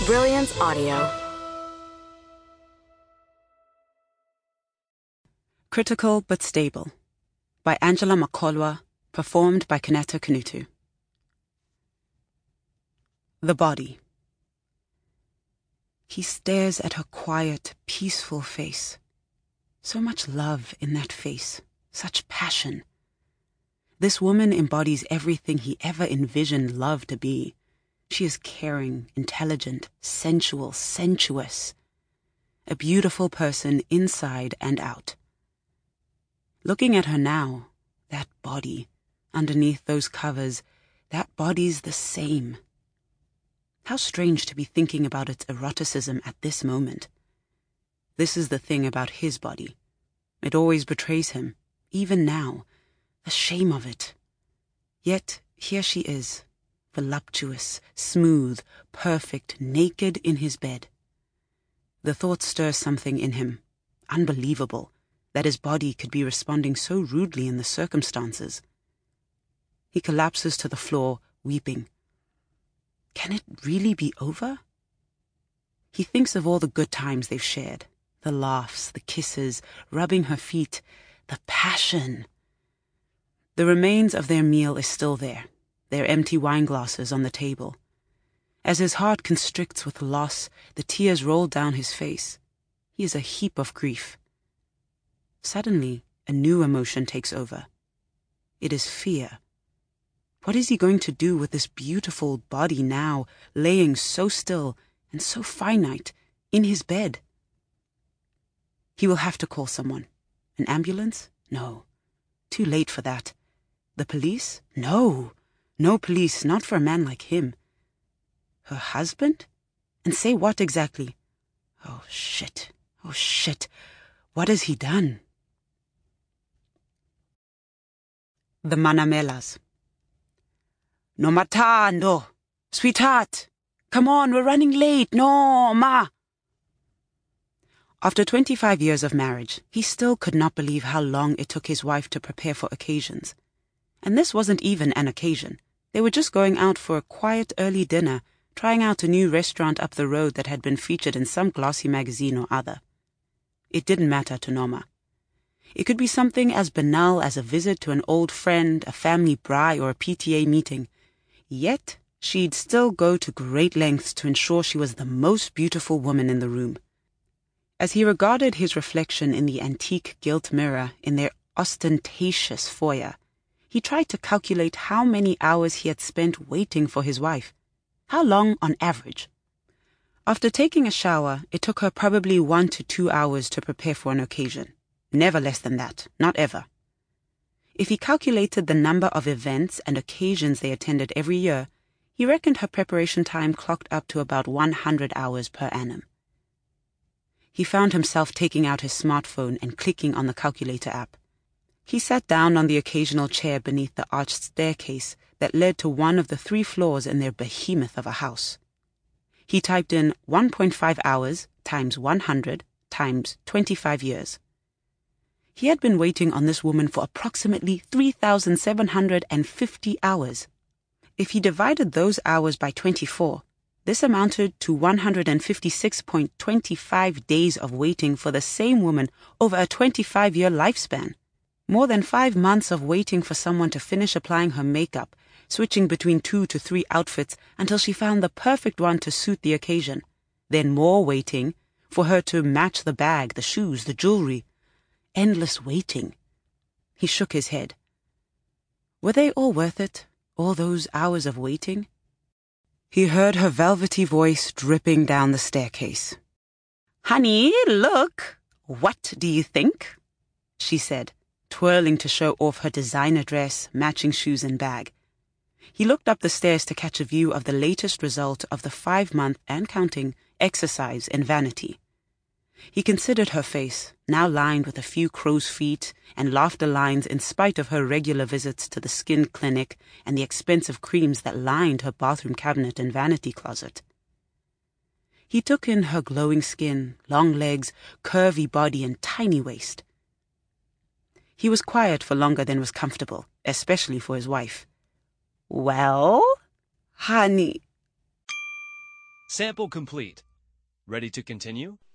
Brilliance Audio. Critical but Stable by Angela Makholwa, performed by Kaneta Kanutu. The body. He stares at her quiet, peaceful face. So much love in that face, such passion. This woman embodies everything he ever envisioned love to be. She is caring, intelligent, sensual, sensuous. A beautiful person inside and out. Looking at her now, that body, underneath those covers, that body's the same. How strange to be thinking about its eroticism at this moment. This is the thing about his body. It always betrays him, even now. The shame of it. Yet here she is, voluptuous, smooth, perfect, naked in his bed. The thought stirs something in him, unbelievable, that his body could be responding so rudely in the circumstances. He collapses to the floor, weeping. Can it really be over? He thinks of all the good times they've shared, the laughs, the kisses, rubbing her feet, the passion. The remains of their meal is still there, their empty wine glasses on the table. As his heart constricts with loss, the tears roll down his face. He is a heap of grief. Suddenly, a new emotion takes over. It is fear. What is he going to do with this beautiful body now, laying so still and so finite in his bed? He will have to call someone. An ambulance? No. Too late for that. The police? No. No police, not for a man like him. Her husband? And say what exactly? Oh, shit. Oh, shit. What has he done? The Manamelas. No, Matando. Sweetheart. Come on, we're running late. No, Ma. After 25 years of marriage, he still could not believe how long it took his wife to prepare for occasions. And this wasn't even an occasion. They were just going out for a quiet early dinner, trying out a new restaurant up the road that had been featured in some glossy magazine or other. It didn't matter to Norma. It could be something as banal as a visit to an old friend, a family braai, or a PTA meeting. Yet, she'd still go to great lengths to ensure she was the most beautiful woman in the room. As he regarded his reflection in the antique gilt mirror in their ostentatious foyer, he tried to calculate how many hours he had spent waiting for his wife. How long on average? After taking a shower, it took her probably 1 to 2 hours to prepare for an occasion. Never less than that, not ever. If he calculated the number of events and occasions they attended every year, he reckoned her preparation time clocked up to about 100 hours per annum. He found himself taking out his smartphone and clicking on the calculator app. He sat down on the occasional chair beneath the arched staircase that led to one of the 3 floors in their behemoth of a house. He typed in 1.5 hours times 100 times 25 years. He had been waiting on this woman for approximately 3,750 hours. If he divided those hours by 24, this amounted to 156.25 days of waiting for the same woman over a 25-year lifespan. More than 5 months of waiting for someone to finish applying her makeup, switching between 2 to 3 outfits until she found the perfect one to suit the occasion. Then more waiting for her to match the bag, the shoes, the jewelry. Endless waiting. He shook his head. Were they all worth it, all those hours of waiting? He heard her velvety voice dripping down the staircase. "Honey, look! What do you think?" she said, twirling to show off her designer dress, matching shoes and bag. He looked up the stairs to catch a view of the latest result of the 5-month and counting exercise in vanity. He considered her face, now lined with a few crow's feet and laughter lines in spite of her regular visits to the skin clinic and the expensive creams that lined her bathroom cabinet and vanity closet. He took in her glowing skin, long legs, curvy body and tiny waist. He was quiet for longer than was comfortable, especially for his wife. "Well, honey." Sample complete. Ready to continue?